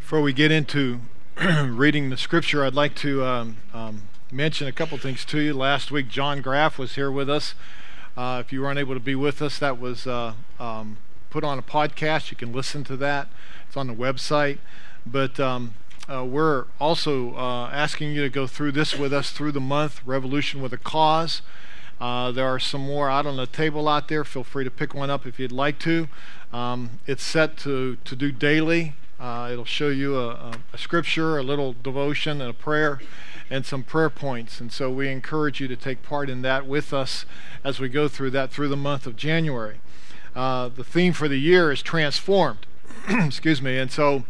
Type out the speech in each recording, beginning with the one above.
Before we get into reading the scripture, I'd like to mention a couple things to you. Last week, John Graff was here with us. If you weren't able to be with us, that was put on a podcast. You can listen to that. It's on the website. But we're also asking you to go through this with us through the month, Revolution with a Cause. There are some more out on the table out there. Feel free to pick one up if you'd like to. It's set to do daily. It'll show you a scripture, a little devotion, and a prayer, and some prayer points. And so we encourage you to take part in that with us as we go through that through the month of January. The theme for the year is transformed. Excuse me. And so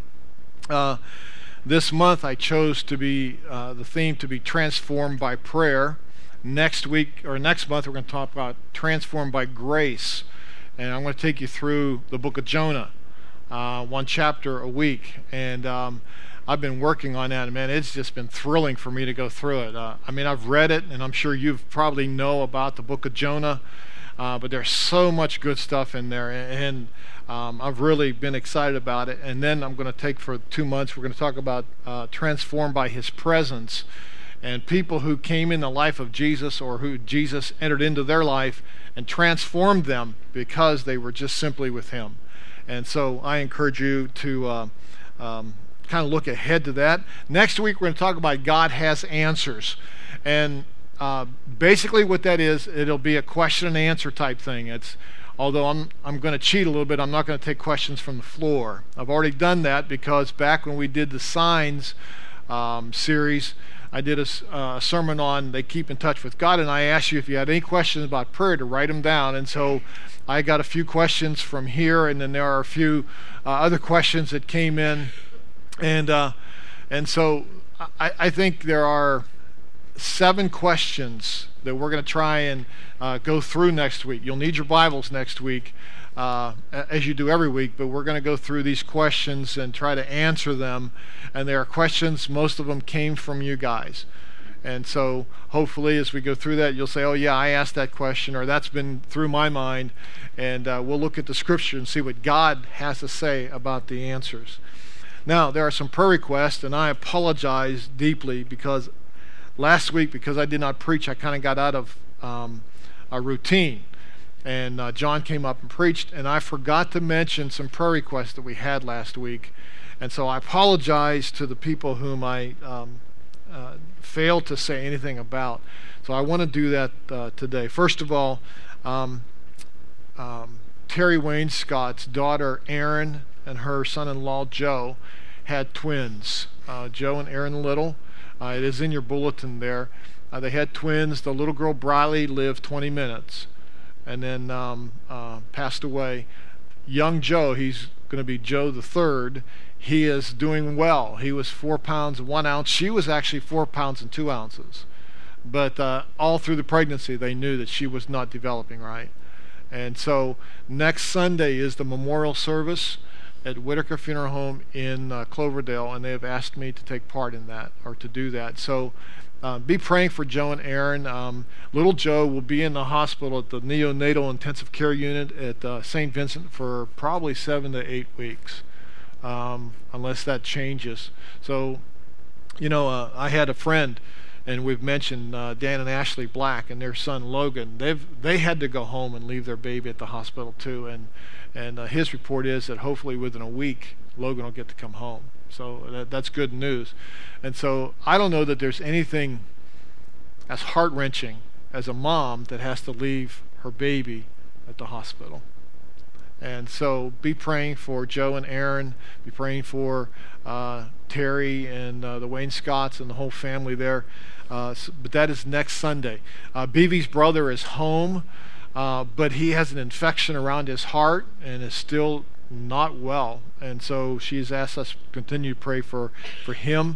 this month I chose to be the theme to be transformed by prayer. Next week or next month we're going to talk about transformed by grace. And I'm going to take you through the book of Jonah. One chapter a week, and I've been working on that, and man, it's just been thrilling for me to go through it. I've read it, and I'm sure you probably know about the book of Jonah, but there's so much good stuff in there, and I've really been excited about it. And then I'm going to take for 2 months, we're going to talk about transformed by his presence, and people who came in the life of Jesus, or who Jesus entered into their life and transformed them because they were just simply with him. And so I encourage you to kind of look ahead to that. Next week, we're going to talk about God has answers. And basically what that is, it'll be a question and answer type thing. Although I'm going to cheat a little bit, I'm not going to take questions from the floor. I've already done that because back when we did the Signs series, I did a sermon on They Keep in Touch with God, and I asked you if you had any questions about prayer to write them down. And so I got a few questions from here, and then there are a few other questions that came in. And so I think there are 7 questions that we're going to try and go through next week. You'll need your Bibles next week, as you do every week, but we're going to go through these questions and try to answer them. And there are questions, most of them came from you guys. And so hopefully as we go through that, you'll say, oh yeah, I asked that question, or that's been through my mind. And we'll look at the scripture and see what God has to say about the answers. Now, there are some prayer requests, and I apologize deeply because last week, because I did not preach, I kind of got out of a routine. And John came up and preached, and I forgot to mention some prayer requests that we had last week. And so I apologize to the people whom I failed to say anything about. So I want to do that today. First of all, Terry Wayne Scott's daughter Erin and her son-in-law Joe had twins, Joe and Erin Little. It is in your bulletin there. They had twins. The little girl Briley lived 20 minutes and then passed away. Young Joe, he's going to be Joe the third. He is doing well. He was 4 pounds 1 ounce. She was actually 4 pounds and 2 ounces. But all through the pregnancy, they knew that she was not developing right. And so next Sunday is the memorial service at Whitaker Funeral Home in Cloverdale, and they have asked me to take part in that, or to do that. So be praying for Joe and Erin. Little Joe will be in the hospital at the neonatal intensive care unit at St. Vincent for probably 7 to 8 weeks, unless that changes. So, I had a friend, and we've mentioned Dan and Ashley Black and their son Logan. They had to go home and leave their baby at the hospital too, and his report is that hopefully within a week Logan will get to come home. So that's good news. And so I don't know that there's anything as heart-wrenching as a mom that has to leave her baby at the hospital. And so be praying for Joe and Erin. Be praying for Terry and the Wayne Scotts and the whole family there. But that is next Sunday. BB's brother is home, but he has an infection around his heart and is still not well. And so she's asked us to continue to pray for him.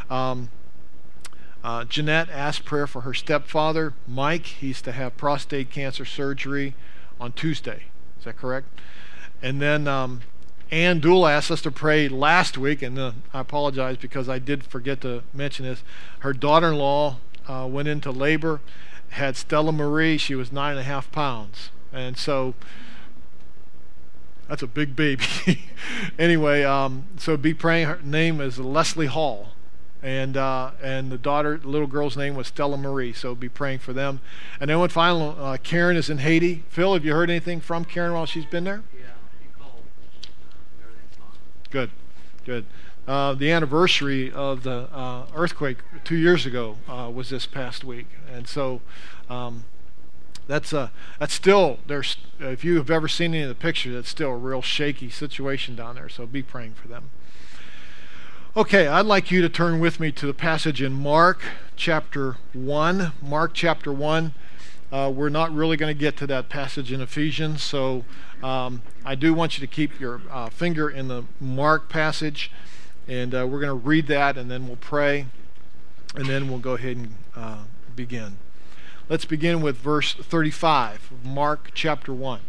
Jeanette asked prayer for her stepfather, Mike. He's to have prostate cancer surgery on Tuesday. Is that correct? And then Ann Dool asked us to pray last week, and I apologize because I did forget to mention this. Her daughter-in-law went into labor, had Stella Marie. She was 9.5 pounds. And so That's a big baby. Anyway, so be praying. Her name is Leslie Hall, and the little girl's name was Stella Marie. So be praying for them. And then one final, Karen is in Haiti. Phil, have you heard anything from Karen while she's been there? Yeah, he called. Everything's fine. Good. The anniversary of the earthquake 2 years ago was this past week, and so that's still there's. If you have ever seen any of the pictures, it's still a real shaky situation down there. So be praying for them. Okay, I'd like you to turn with me to the passage in Mark chapter 1. Mark chapter 1. We're not really going to get to that passage in Ephesians, so I do want you to keep your finger in the Mark passage. And we're going to read that, and then we'll pray, and then we'll go ahead and begin. Let's begin with verse 35 of Mark chapter 1.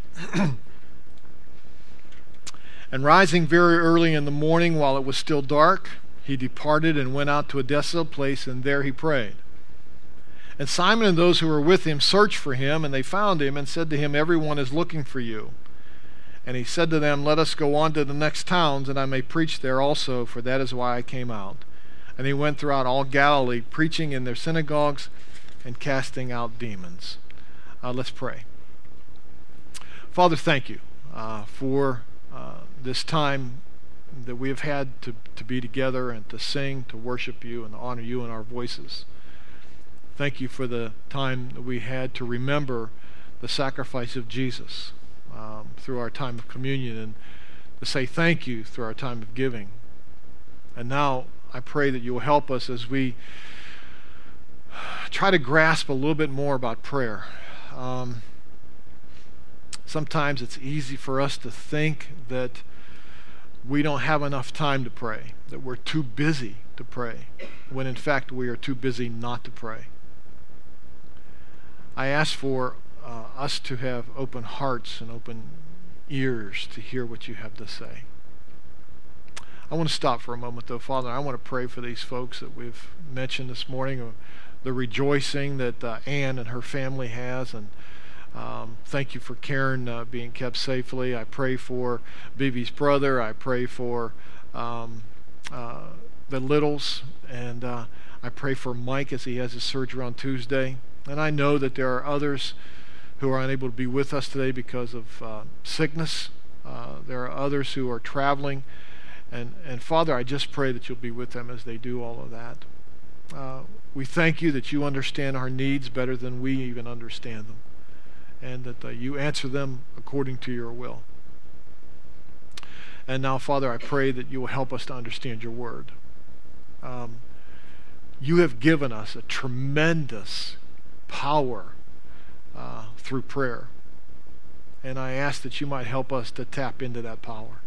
And rising very early in the morning while it was still dark, he departed and went out to a desolate place, and there he prayed. And Simon and those who were with him searched for him, and they found him and said to him, "Everyone is looking for you." And he said to them, "Let us go on to the next towns, and I may preach there also, for that is why I came out." And he went throughout all Galilee, preaching in their synagogues and casting out demons. Let's pray. Father, thank you for this time that we have had to be together and to sing, to worship you, and to honor you in our voices. Thank you for the time that we had to remember the sacrifice of Jesus through our time of communion, and to say thank you through our time of giving. And now I pray that you will help us as we try to grasp a little bit more about prayer. Sometimes it's easy for us to think that we don't have enough time to pray, that we're too busy to pray, when in fact we are too busy not to pray. I ask for us to have open hearts and open ears to hear what you have to say. I want to stop for a moment, though, Father. I want to pray for these folks that we've mentioned this morning, the rejoicing that Ann and her family has, and thank you for Karen being kept safely. I pray for Vivi's brother. I pray for the Littles, and I pray for Mike as he has his surgery on Tuesday. And I know that there are others who are unable to be with us today because of sickness. There are others who are traveling. And Father, I just pray that you'll be with them as they do all of that. We thank you that you understand our needs better than we even understand them, and that you answer them according to your will. And now, Father, I pray that you will help us to understand your word. You have given us a tremendous power through prayer. And I ask that you might help us to tap into that power.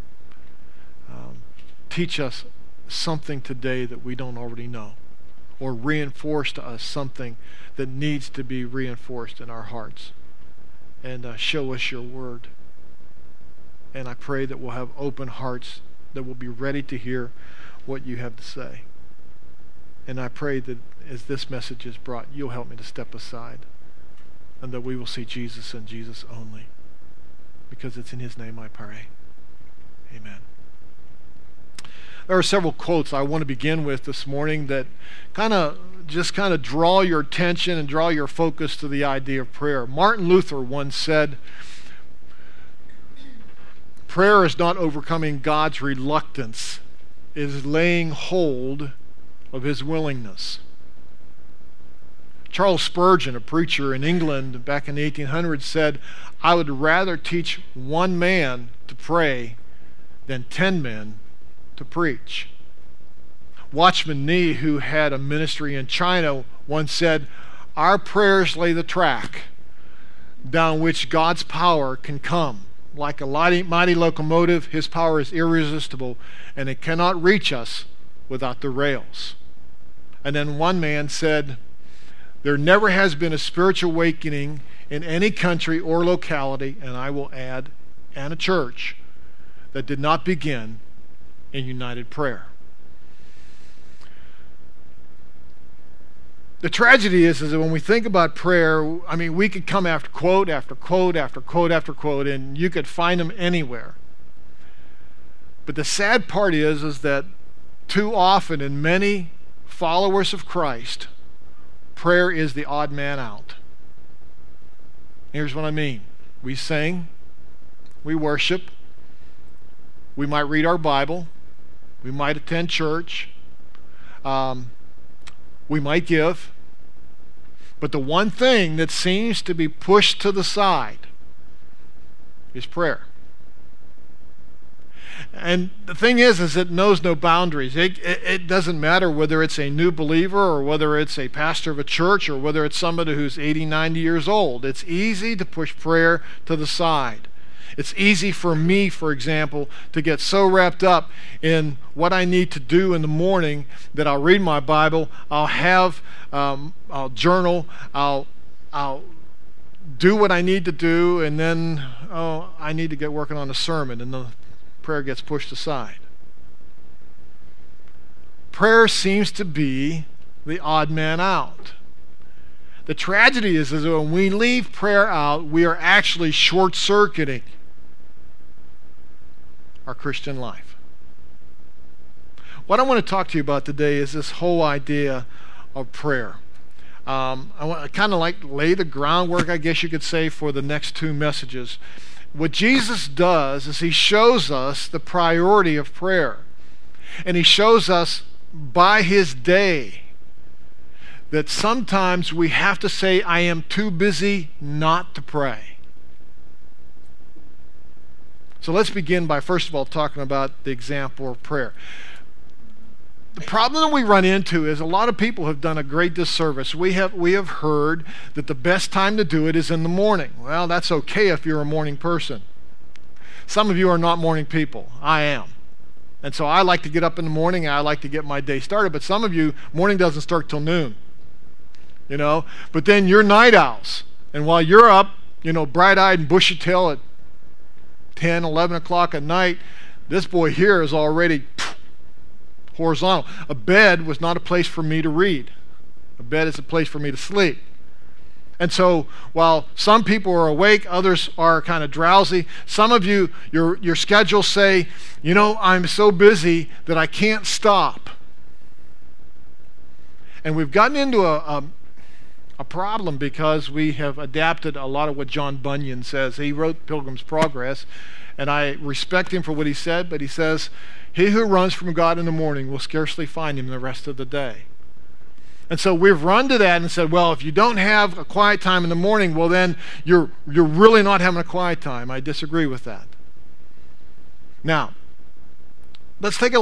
Teach us something today that we don't already know, or reinforce to us something that needs to be reinforced in our hearts. And show us your word. And I pray that we'll have open hearts that will be ready to hear what you have to say. And I pray that as this message is brought, you'll help me to step aside, and that we will see Jesus and Jesus only. Because it's in his name I pray. Amen. There are several quotes I want to begin with this morning that kind of draw your attention and draw your focus to the idea of prayer. Martin Luther once said, "Prayer is not overcoming God's reluctance, it is laying hold of his willingness." Charles Spurgeon, a preacher in England back in the 1800s, said, "I would rather teach one man to pray than 10 men to preach." Watchman Nee, who had a ministry in China, once said, "Our prayers lay the track down which God's power can come. Like a mighty locomotive, his power is irresistible, and it cannot reach us without the rails." And then one man said, "There never has been a spiritual awakening in any country or locality," and I will add, and a church, "that did not begin in united prayer." The tragedy is that when we think about prayer, we could come after quote after quote after quote after quote, and you could find them anywhere. But the sad part is that too often in many followers of Christ, prayer is the odd man out. Here's what I mean. We sing, we worship, we might read our Bible, we might attend church, we might give, but the one thing that seems to be pushed to the side is prayer. And the thing is it knows no boundaries. It doesn't matter whether it's a new believer or whether it's a pastor of a church or whether it's somebody who's 80, 90 years old. It's easy to push prayer to the side. It's easy for me, for example, to get so wrapped up in what I need to do in the morning that I'll read my Bible, I'll journal, I'll do what I need to do, and then, I need to get working on a sermon, and the prayer gets pushed aside. Prayer seems to be the odd man out. The tragedy is that when we leave prayer out, we are actually short-circuiting our Christian life. What I want to talk to you about today is this whole idea of prayer. I want to kind of lay the groundwork, I guess you could say, for the next two messages. What Jesus does is he shows us the priority of prayer. And he shows us by his day that sometimes we have to say, I am too busy not to pray. So let's begin by, first of all, talking about the example of prayer. The problem that we run into is a lot of people have done a great disservice. We have heard that the best time to do it is in the morning. Well, that's okay if you're a morning person. Some of you are not morning people. I am. And so I like to get up in the morning and I like to get my day started. But some of you, morning doesn't start till noon. But then you're night owls. And while you're up, bright-eyed and bushy-tailed at 10, 11 o'clock at night, this boy here is already horizontal. A bed was not a place for me to read. A bed is a place for me to sleep. And so while some people are awake, others are kind of drowsy. Some of you, your schedules say, I'm so busy that I can't stop. And we've gotten into a problem because we have adapted a lot of what John Bunyan says. He wrote Pilgrim's Progress, and I respect him for what he said, but he says, he who runs from God in the morning will scarcely find him the rest of the day. And so we've run to that and said, well, if you don't have a quiet time in the morning, well then you're really not having a quiet time. I disagree with that. Now, let's take a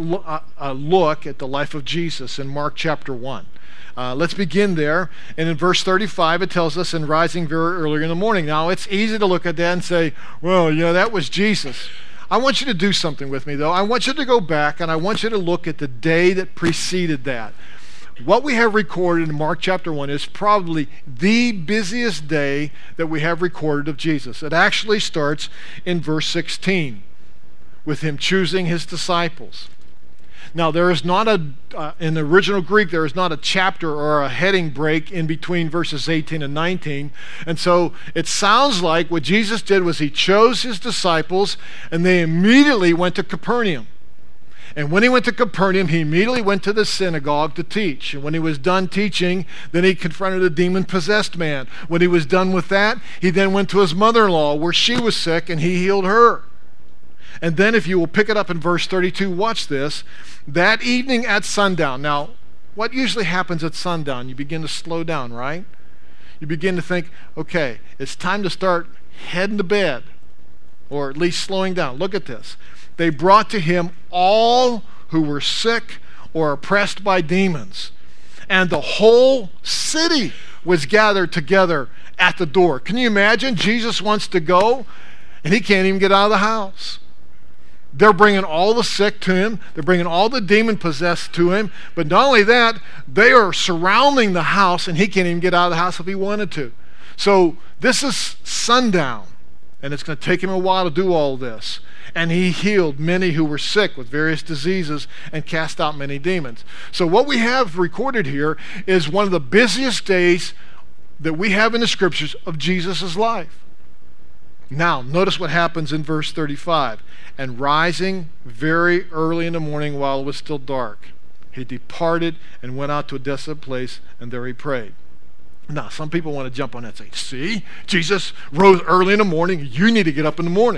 look at the life of Jesus in Mark chapter 1. Let's begin there. And in verse 35, it tells us, in rising very early in the morning. Now, it's easy to look at that and say, well, that was Jesus. I want you to do something with me, though. I want you to go back, and I want you to look at the day that preceded that. What we have recorded in Mark chapter 1 is probably the busiest day that we have recorded of Jesus. It actually starts in verse 16 with him choosing his disciples. Now, there is not in the original Greek, there is not a chapter or a heading break in between verses 18 and 19. And so it sounds like what Jesus did was he chose his disciples and they immediately went to Capernaum. And when he went to Capernaum, he immediately went to the synagogue to teach. And when he was done teaching, then he confronted a demon-possessed man. When he was done with that, he then went to his mother-in-law where she was sick and he healed her. And then if you will pick it up in verse 32, watch this. That evening at sundown. Now, what usually happens at sundown? You begin to slow down, right? You begin to think, okay, it's time to start heading to bed, or at least slowing down. Look at this. They brought to him all who were sick or oppressed by demons. And the whole city was gathered together at the door. Can you imagine? Jesus wants to go, and he can't even get out of the house. They're bringing all the sick to him. They're bringing all the demon-possessed to him. But not only that, they are surrounding the house, and he can't even get out of the house if he wanted to. So this is sundown, and it's going to take him a while to do all this. And he healed many who were sick with various diseases and cast out many demons. So what we have recorded here is one of the busiest days that we have in the Scriptures of Jesus' life. Now, notice what happens in verse 35. And rising very early in the morning while it was still dark, he departed and went out to a desolate place, and there he prayed. Now, some people want to jump on that and say, see, Jesus rose early in the morning. You need to get up in the morning.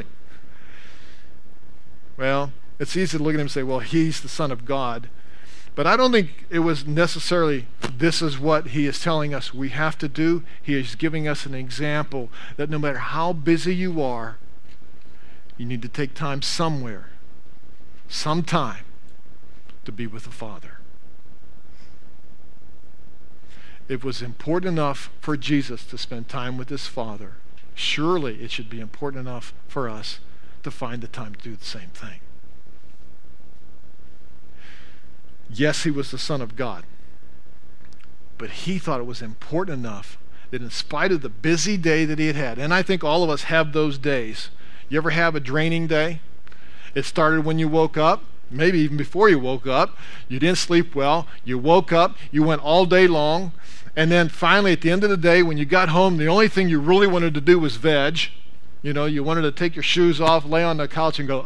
Well, it's easy to look at him and say, well, he's the Son of God. But I don't think it was necessarily this is what he is telling us we have to do. He is giving us an example that no matter how busy you are, you need to take time somewhere, sometime, to be with the Father. It was important enough for Jesus to spend time with his Father. Surely it should be important enough for us to find the time to do the same thing. Yes, he was the Son of God, but he thought it was important enough that in spite of the busy day that he had had, and I think all of us have those days. You ever have a draining day? It started when you woke up, maybe even before you woke up. You didn't sleep well. You woke up, you went all day long, and then finally at the end of the day when you got home, the only thing you really wanted to do was veg. You wanted to take your shoes off, lay on the couch and go,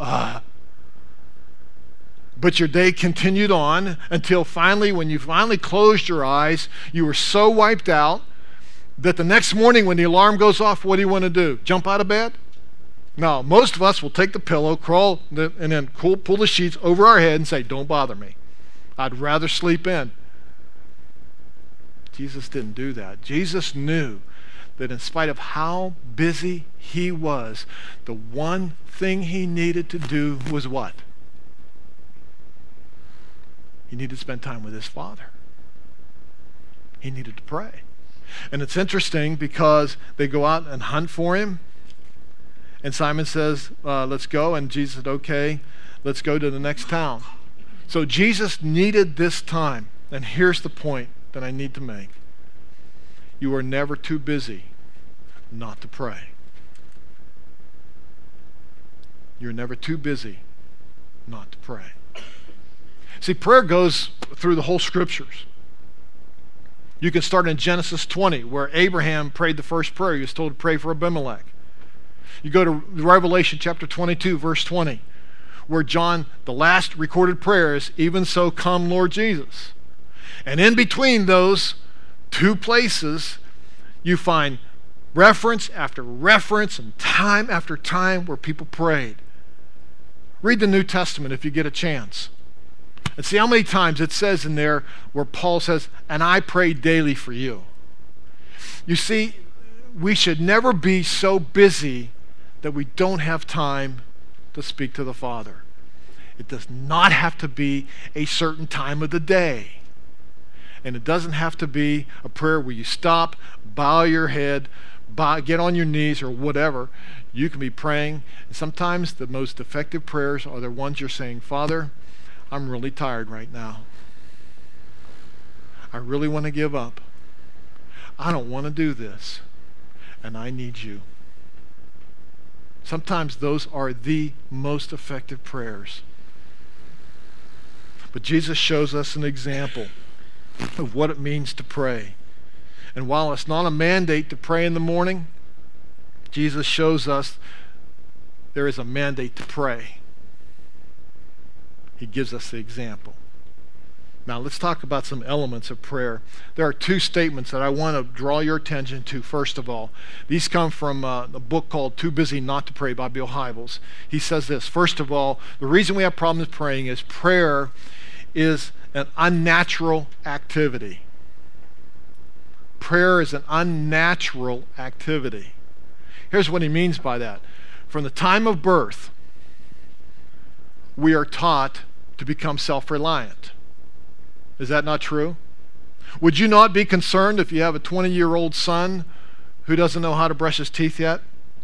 But your day continued on until finally, when you finally closed your eyes, you were so wiped out that the next morning when the alarm goes off, what do you want to do? Jump out of bed? No, most of us will take the pillow, crawl, and then pull the sheets over our head and say, don't bother me. I'd rather sleep in. Jesus didn't do that. Jesus knew that in spite of how busy he was, the one thing he needed to do was what? He needed to spend time with his Father. He needed to pray. And it's interesting because they go out and hunt for him. And Simon says, let's go. And Jesus said, okay, let's go to the next town. So Jesus needed this time. And here's the point that I need to make. You are never too busy not to pray. You're never too busy not to pray. See, prayer goes through the whole scriptures. You can start in Genesis 20, where Abraham prayed the first prayer. He was told to pray for Abimelech. You go to Revelation chapter 22, verse 20, where John, the last recorded prayer is, even so come Lord Jesus. And in between those two places, you find reference after reference and time after time where people prayed. Read the New Testament if you get a chance. And see how many times it says in there where Paul says, and I pray daily for you. You see, we should never be so busy that we don't have time to speak to the Father. It does not have to be a certain time of the day. And it doesn't have to be a prayer where you stop, bow your head, get on your knees or whatever. You can be praying. And sometimes the most effective prayers are the ones you're saying, Father, I'm really tired right now. I really want to give up. I don't want to do this. And I need you. Sometimes those are the most effective prayers. But Jesus shows us an example of what it means to pray. And while it's not a mandate to pray in the morning, Jesus shows us there is a mandate to pray. He gives us the example. Now let's talk about some elements of prayer. There are two statements that I want to draw your attention to first of all. These come from a book called Too Busy Not to Pray by Bill Hybels. He says this, first of all, the reason we have problems praying is prayer is an unnatural activity. Prayer is an unnatural activity. Here's what he means by that. From the time of birth, we are taught to become self-reliant. Is that not true? Would you not be concerned if you have a 20-year-old son who doesn't know how to brush his teeth yet?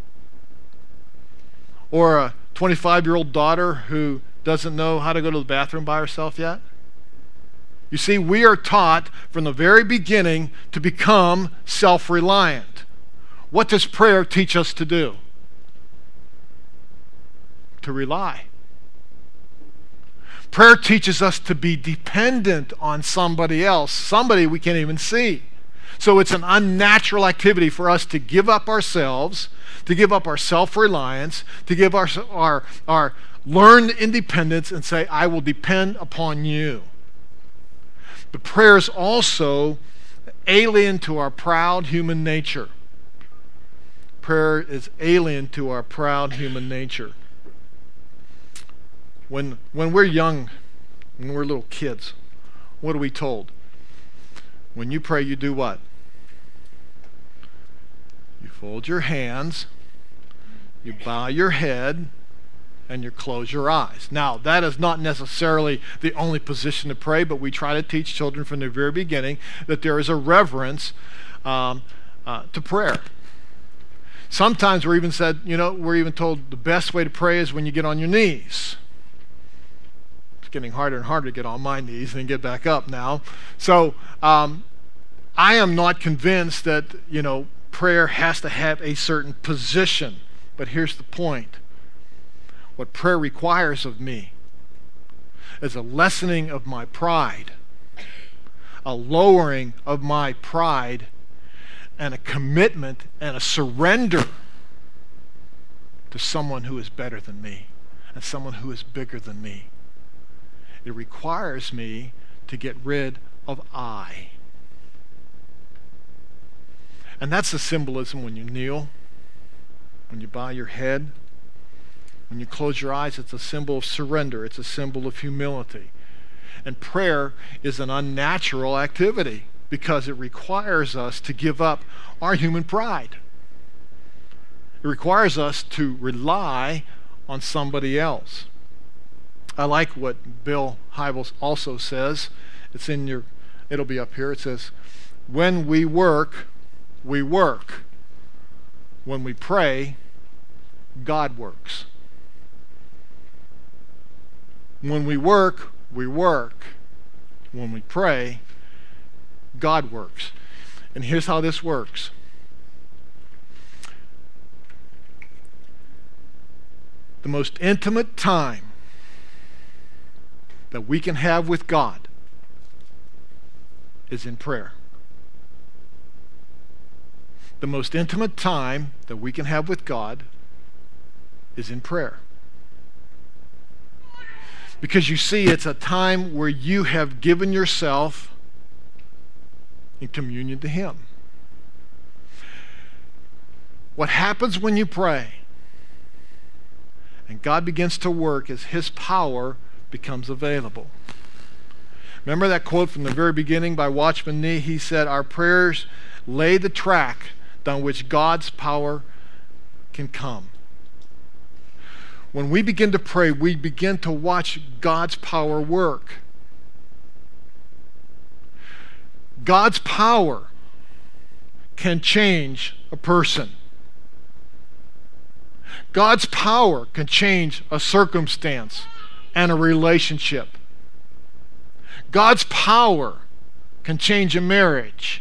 Or a 25-year-old daughter who doesn't know how to go to the bathroom by herself yet? You see, we are taught from the very beginning to become self-reliant. What does prayer teach us to do? To rely. Prayer teaches us to be dependent on somebody else, somebody we can't even see, So it's an unnatural activity for us to give up ourselves, to give up our self-reliance, to give our learned independence and say, I will depend upon you. But prayer is also alien to our proud human nature. Prayer is alien to our proud human nature. When we're young, when we're little kids, what are we told? When you pray, you do what? You fold your hands, you bow your head, and you close your eyes. Now, that is not necessarily the only position to pray, but we try to teach children from the very beginning that there is a reverence to prayer. Sometimes we're even told the best way to pray is when you get on your knees. It's getting harder and harder to get on my knees and get back up now. So I am not convinced that, prayer has to have a certain position. But here's the point. What prayer requires of me is a lessening of my pride, a lowering of my pride, and a commitment and a surrender to someone who is better than me and someone who is bigger than me. It requires me to get rid of I. And that's the symbolism when you kneel, when you bow your head, when you close your eyes. It's a symbol of surrender. It's a symbol of humility. And prayer is an unnatural activity because it requires us to give up our human pride. It requires us to rely on somebody else. I like what Bill Hybels also says. It'll be up here. It says, when we work, we work. When we pray, God works. When we work, we work. When we pray, God works. And here's how this works. The most intimate time that we can have with God is in prayer. The most intimate time that we can have with God is in prayer. Because you see, it's a time where you have given yourself in communion to Him. What happens when you pray and God begins to work is His power becomes available. Remember that quote from the very beginning by Watchman Nee? He said, our prayers lay the track down which God's power can come. When we begin to pray, we begin to watch God's power work. God's power can change a person. God's power can change a circumstance and a relationship. God's power can change a marriage.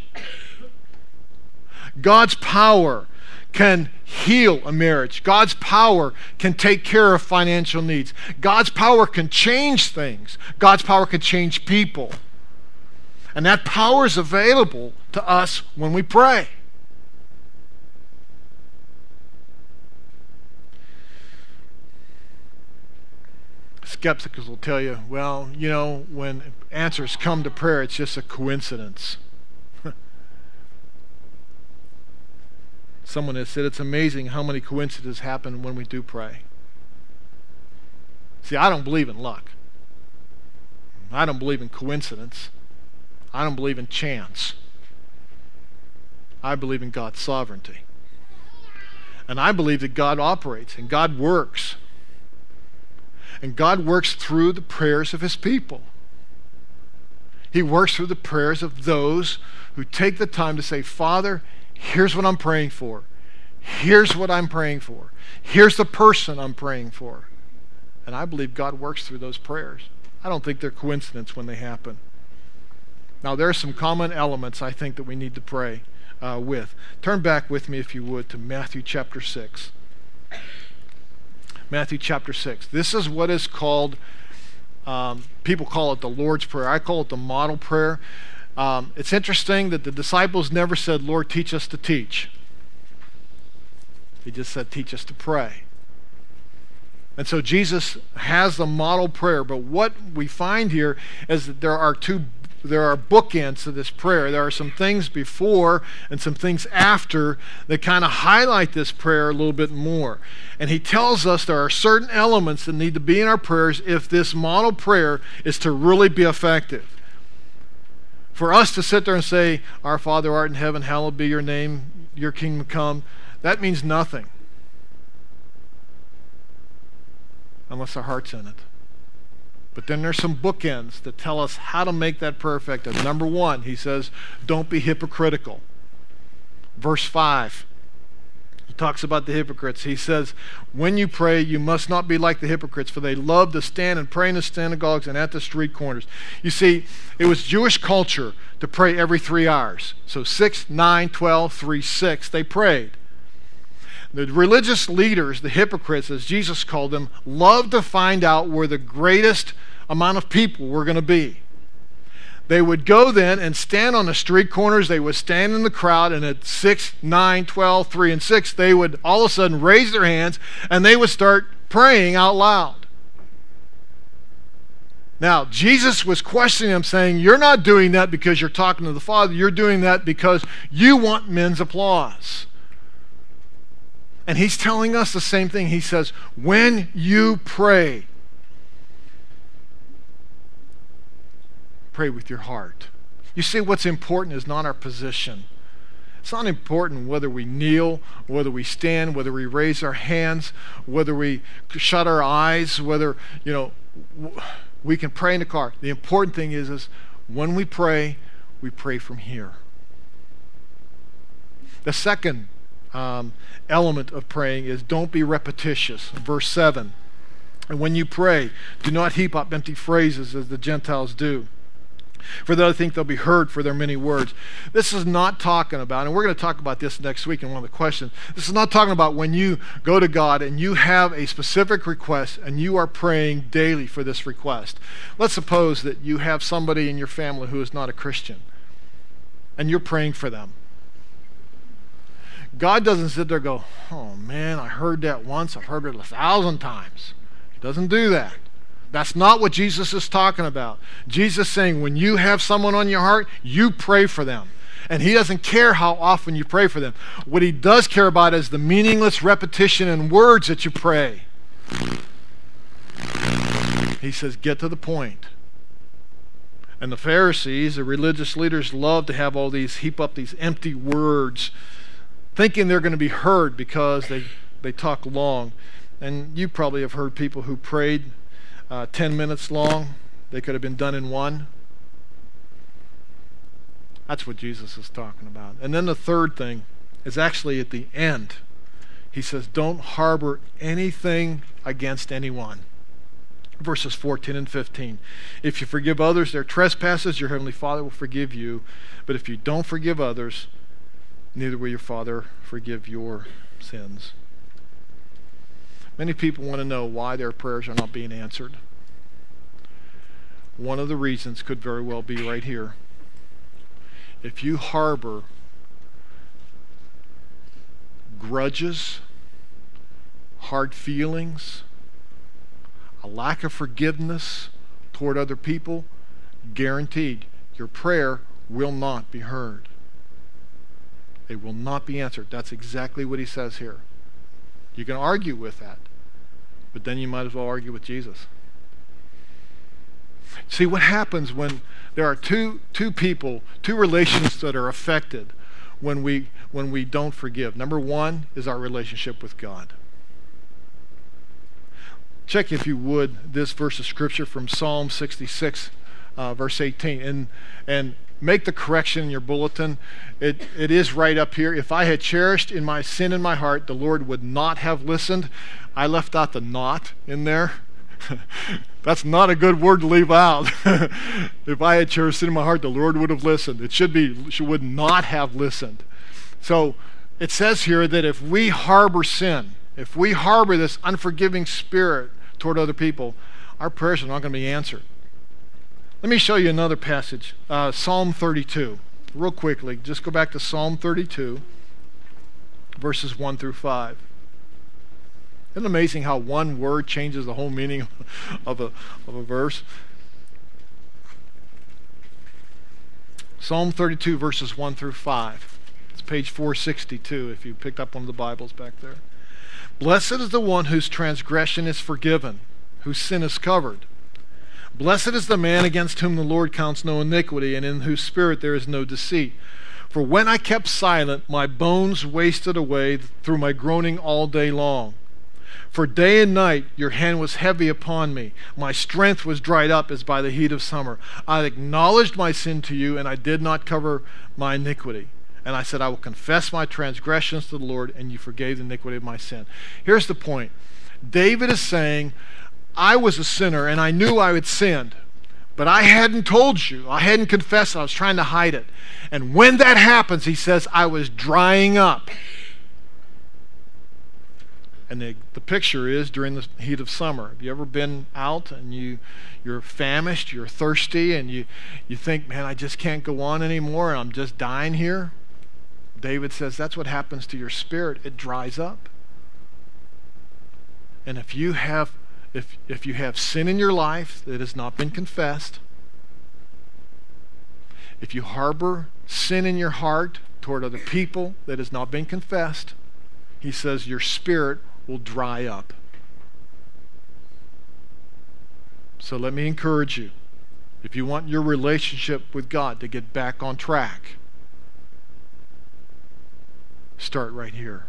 God's power can heal a marriage. God's power can take care of financial needs. God's power can change things. God's power can change people. And that power is available to us when we pray. Skeptics will tell you, well, when answers come to prayer, it's just a coincidence. Someone has said it's amazing how many coincidences happen when we do pray. See, I don't believe in luck. I don't believe in coincidence. I don't believe in chance. I believe in God's sovereignty. And I believe that God operates and God works. And God works through the prayers of His people. He works through the prayers of those who take the time to say, Father, here's what I'm praying for. Here's what I'm praying for. Here's the person I'm praying for. And I believe God works through those prayers. I don't think they're coincidence when they happen. Now, there are some common elements I think that we need to pray with. Turn back with me, if you would, to Matthew chapter 6. Matthew chapter 6. This is what is called, people call it the Lord's Prayer. I call it the model prayer. It's interesting that the disciples never said, Lord, teach us to teach. He just said, teach us to pray. And so Jesus has the model prayer, but what we find here is that there are bookends to this prayer. There are some things before and some things after that kind of highlight this prayer a little bit more. And he tells us there are certain elements that need to be in our prayers if this model prayer is to really be effective. For us to sit there and say, Our Father who art in heaven, hallowed be your name, your kingdom come, that means nothing unless our heart's in it. But then there's some bookends that tell us how to make that prayer effective. Number one, he says, don't be hypocritical. Verse 5, he talks about the hypocrites. He says, when you pray, you must not be like the hypocrites, for they love to stand and pray in the synagogues and at the street corners. You see, it was Jewish culture to pray every 3 hours. So 6, 9, 12, 3, 6, they prayed. The religious leaders, the hypocrites, as Jesus called them, loved to find out where the greatest amount of people were going to be. They would go then and stand on the street corners. They would stand in the crowd, and at 6, 9, 12, 3, and 6, they would all of a sudden raise their hands, and they would start praying out loud. Now, Jesus was questioning them, saying, you're not doing that because you're talking to the Father. You're doing that because you want men's applause. And he's telling us the same thing. He says, when you pray, pray with your heart. You see, what's important is not our position. It's not important whether we kneel, whether we stand, whether we raise our hands, whether we shut our eyes, whether, we can pray in the car. The important thing is when we pray from here. The second element of praying is don't be repetitious. Verse 7, and when you pray, do not heap up empty phrases as the Gentiles do, for they think they'll be heard for their many words. This is not talking about, and we're going to talk about this next week in one of the questions, this is not talking about when you go to God and you have a specific request and you are praying daily for this request. Let's suppose that you have somebody in your family who is not a Christian and you're praying for them. God doesn't sit there and go, oh man, I heard that once, I've heard it 1,000 times. He doesn't do that. That's not what Jesus is talking about. Jesus is saying when you have someone on your heart, you pray for them. And he doesn't care how often you pray for them. What he does care about is the meaningless repetition and words that you pray. He says, get to the point. And the Pharisees, the religious leaders, love to have all these, heap up these empty words, thinking they're going to be heard because they talk long. And you probably have heard people who prayed 10 minutes long. They could have been done in one. That's what Jesus is talking about. And then the third thing is actually at the end. He says, don't harbor anything against anyone. Verses 14 and 15. If you forgive others their trespasses, your heavenly Father will forgive you. But if you don't forgive others, neither will your Father forgive your sins. Many people want to know why their prayers are not being answered. One of the reasons could very well be right here. If you harbor grudges, hard feelings, a lack of forgiveness toward other people, guaranteed your prayer will not be heard. It will not be answered. That's exactly what he says here. You can argue with that, but then you might as well argue with Jesus. See, what happens when there are two people, two relations that are affected when we don't forgive? Number one is our relationship with God. Check, if you would, this verse of Scripture from Psalm 66, verse 18. And make the correction in your bulletin. It is right up here. If I had cherished in my sin in my heart, the Lord would not have listened. I left out the not in there. That's not a good word to leave out. If I had cherished sin in my heart, the Lord would have listened. It should be, she would not have listened. So it says here that if we harbor sin, if we harbor this unforgiving spirit toward other people, our prayers are not going to be answered. Let me show you another passage, Psalm 32. Real quickly, just go back to Psalm 32, verses 1 through 5. Isn't it amazing how one word changes the whole meaning of a verse? Psalm 32, verses 1 through 5. It's page 462 if you picked up one of the Bibles back there. Blessed is the one whose transgression is forgiven, whose sin is covered. Blessed is the man against whom the Lord counts no iniquity, and in whose spirit there is no deceit. For when I kept silent, my bones wasted away through my groaning all day long. For day and night your hand was heavy upon me. My strength was dried up as by the heat of summer. I acknowledged my sin to you, and I did not cover my iniquity. And I said, I will confess my transgressions to the Lord, and you forgave the iniquity of my sin. Here's the point. David is saying, I was a sinner, and I knew I had sinned. But I hadn't told you. I hadn't confessed. I was trying to hide it. And when that happens, he says, I was drying up. And the picture is during the heat of summer. Have you ever been out and you're famished, you're thirsty, and you think, man, I just can't go on anymore, and I'm just dying here? David says that's what happens to your spirit. It dries up. And if you have sin in your life that has not been confessed, if you harbor sin in your heart toward other people that has not been confessed, he says your spirit will dry up. So let me encourage you. If you want your relationship with God to get back on track, start right here.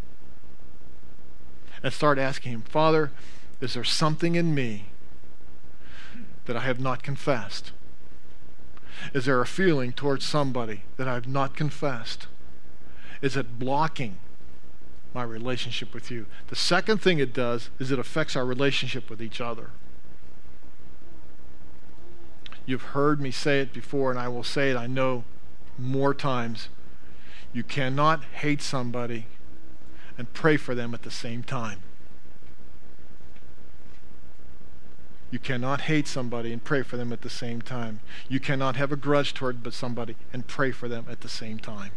And start asking him, Father, is there something in me that I have not confessed? Is there a feeling towards somebody that I have not confessed? Is it blocking my relationship with you? The second thing it does is it affects our relationship with each other. You've heard me say it before, and I will say it, I know, more times. You cannot hate somebody and pray for them at the same time. You cannot hate somebody and pray for them at the same time. You cannot have a grudge toward somebody and pray for them at the same time.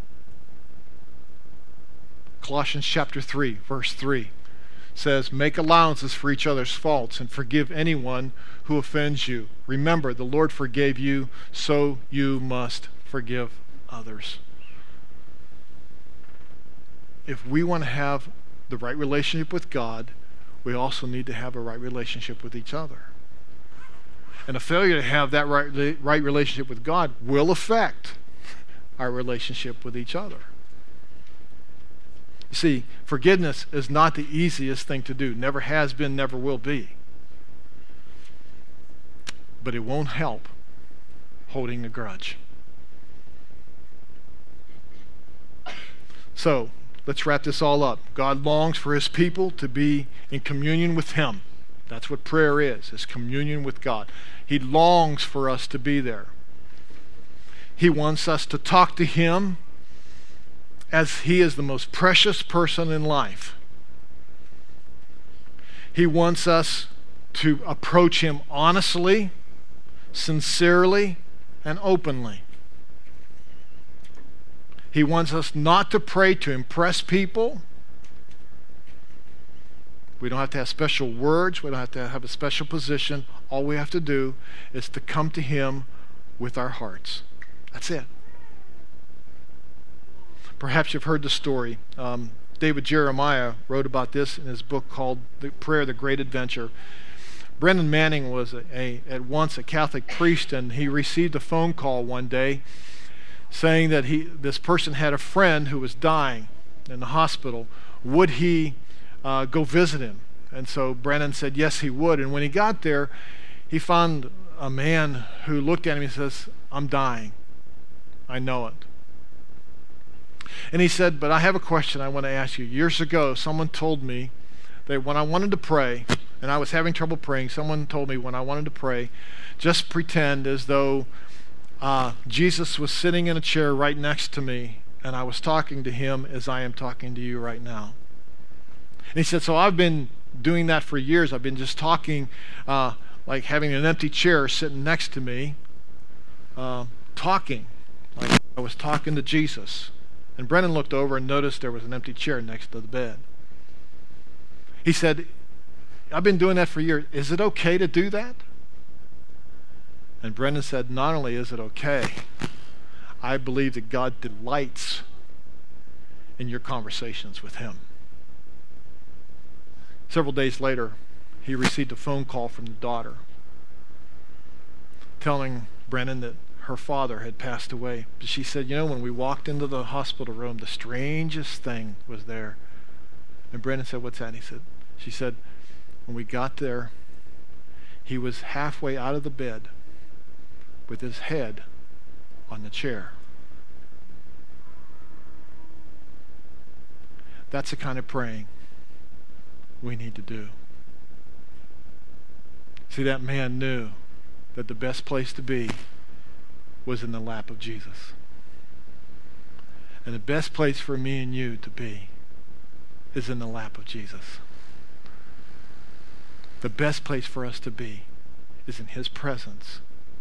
Colossians chapter 3, verse 3 says, make allowances for each other's faults and forgive anyone who offends you. Remember, the Lord forgave you, so you must forgive others. If we want to have the right relationship with God, we also need to have a right relationship with each other. And a failure to have that right relationship with God will affect our relationship with each other. You see, forgiveness is not the easiest thing to do. Never has been, never will be. But it won't help holding a grudge. So, let's wrap this all up. God longs for his people to be in communion with him. That's what prayer is communion with God. He longs for us to be there. He wants us to talk to him as he is the most precious person in life. He wants us to approach him honestly, sincerely, and openly. He wants us not to pray to impress people. We don't have to have special words. We don't have to have a special position. All we have to do is to come to him with our hearts. That's it. Perhaps you've heard the story. David Jeremiah wrote about this in his book called The Prayer, The Great Adventure. Brennan Manning was at once a Catholic priest, and he received a phone call one day saying that this person had a friend who was dying in the hospital. Would he go visit him? And so Brennan said yes, he would. And when he got there, he found a man who looked at him and says, I'm dying. I know it. And he said, but I have a question I want to ask you. Years ago, someone told me that when I wanted to pray, and I was having trouble praying, someone told me when I wanted to pray, just pretend as though Jesus was sitting in a chair right next to me, and I was talking to him as I am talking to you right now. And he said, so I've been doing that for years. I've been just talking like having an empty chair sitting next to me, talking, like I was talking to Jesus. And Brennan looked over and noticed there was an empty chair next to the bed. He said, I've been doing that for years. Is it okay to do that? And Brendan said, not only is it okay, I believe that God delights in your conversations with him. Several days later, he received a phone call from the daughter telling Brennan that her father had passed away. But she said, when we walked into the hospital room, the strangest thing was there. And Brennan said, what's that? And she said, when we got there, he was halfway out of the bed with his head on the chair. That's the kind of praying we need to do. See, that man knew that the best place to be was in the lap of Jesus. And the best place for me and you to be is in the lap of Jesus. The best place for us to be is in his presence.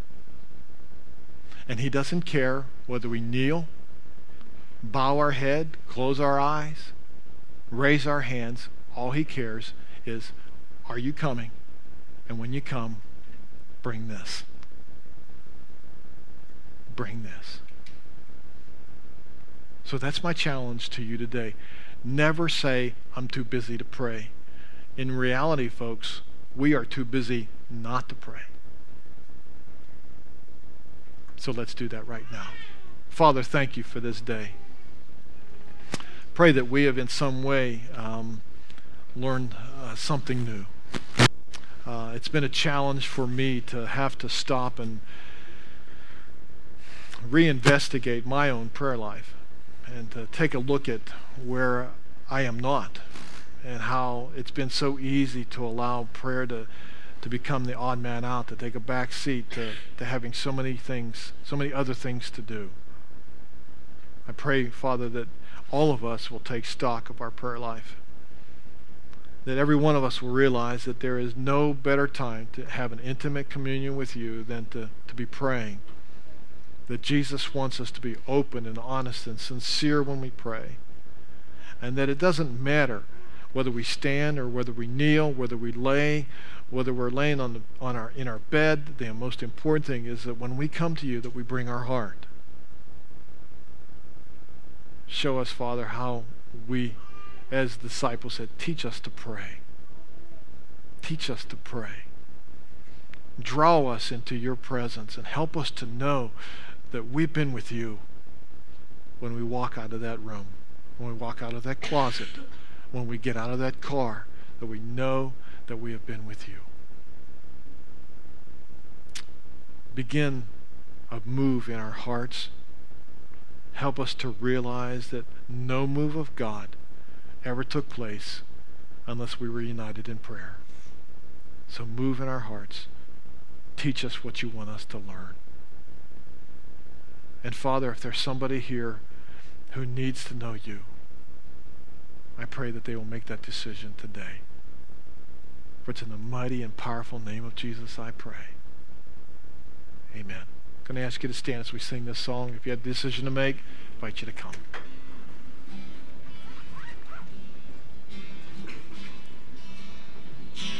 And he doesn't care whether we kneel, bow our head, close our eyes, raise our hands. All he cares is, are you coming? And when you come, bring this. Bring this. So that's my challenge to you today. Never say, I'm too busy to pray. In reality, folks, we are too busy not to pray. So let's do that right now. Father, thank you for this day. Pray that we have in some way learned something new. It's been a challenge for me to have to stop and reinvestigate my own prayer life and to take a look at where I am not and how it's been so easy to allow prayer to become the odd man out, to take a back seat to having so many other things to do. I pray, Father, that all of us will take stock of our prayer life, that every one of us will realize that there is no better time to have an intimate communion with you than to be praying, that Jesus wants us to be open and honest and sincere when we pray, and that it doesn't matter whether we stand or whether we kneel, whether we lay, whether we're laying in our bed. The most important thing is that when we come to you, that we bring our heart. Show us, Father, how we, as disciples said, teach us to pray. Teach us to pray. Draw us into your presence and help us to know that we've been with you when we walk out of that room, when we walk out of that closet, when we get out of that car, that we know that we have been with you. Begin a move in our hearts. Help us to realize that no move of God ever took place unless we were united in prayer. So move in our hearts. Teach us what you want us to learn. And Father, if there's somebody here who needs to know you, I pray that they will make that decision today. For it's in the mighty and powerful name of Jesus I pray. Amen. I'm going to ask you to stand as we sing this song. If you have a decision to make, I invite you to come.